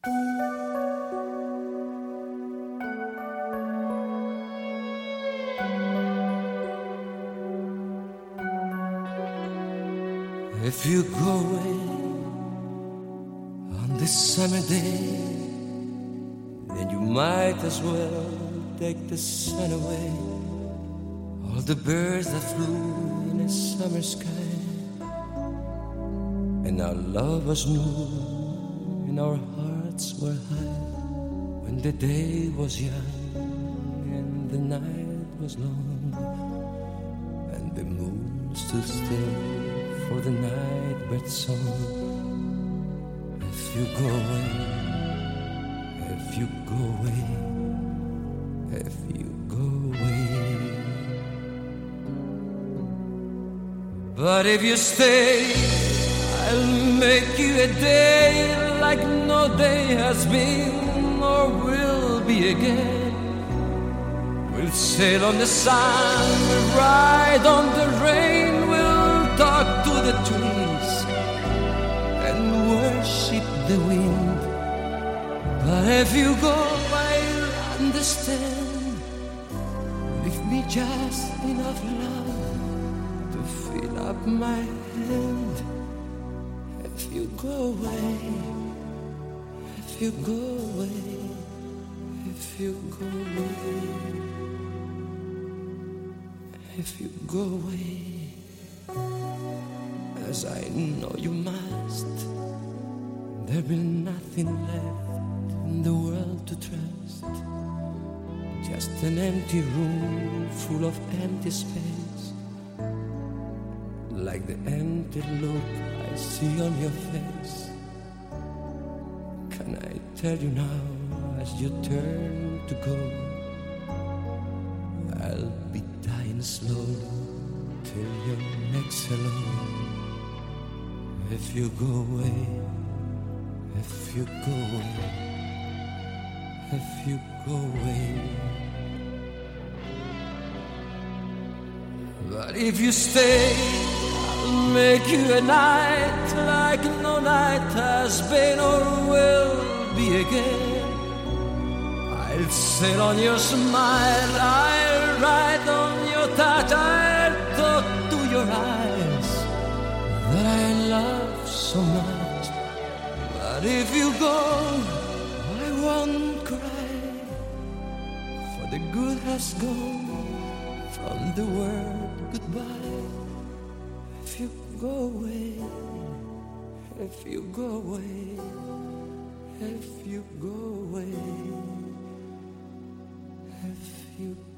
If you go away on this summer day, then you might as well take the sun away. All the birds that flew in a summer sky, and our love was new and our hearts were high. When the day was young and the night was long, and the moon stood still for the night bird song. If you go away, if you go away, if you go away. But if you stay, I'll make you a day like no day has been or will be again. We'll sail on the sun, we'll ride on the rain, we'll talk to the trees and worship the wind. But if you go, I'll understand. Leave me just enough love to fill up my hand. If you go away, if you go away, if you go away, if you go away, as I know you must, there'll be nothing left in the world to trust. Just an empty room full of empty space, like the empty look I see on your face. Can I tell you now, as you turn to go, I'll be dying slowly till your next hello. If you go away, if you go away, if you go away. But if you stay, I'll make you a night like no night has been or will be again. I'll sail on your smile, I'll ride on your touch, I'll talk to your eyes that I love so much. But if you go, I won't cry, for the good has gone from the word goodbye. If you go away, if you go away, if you go away, if you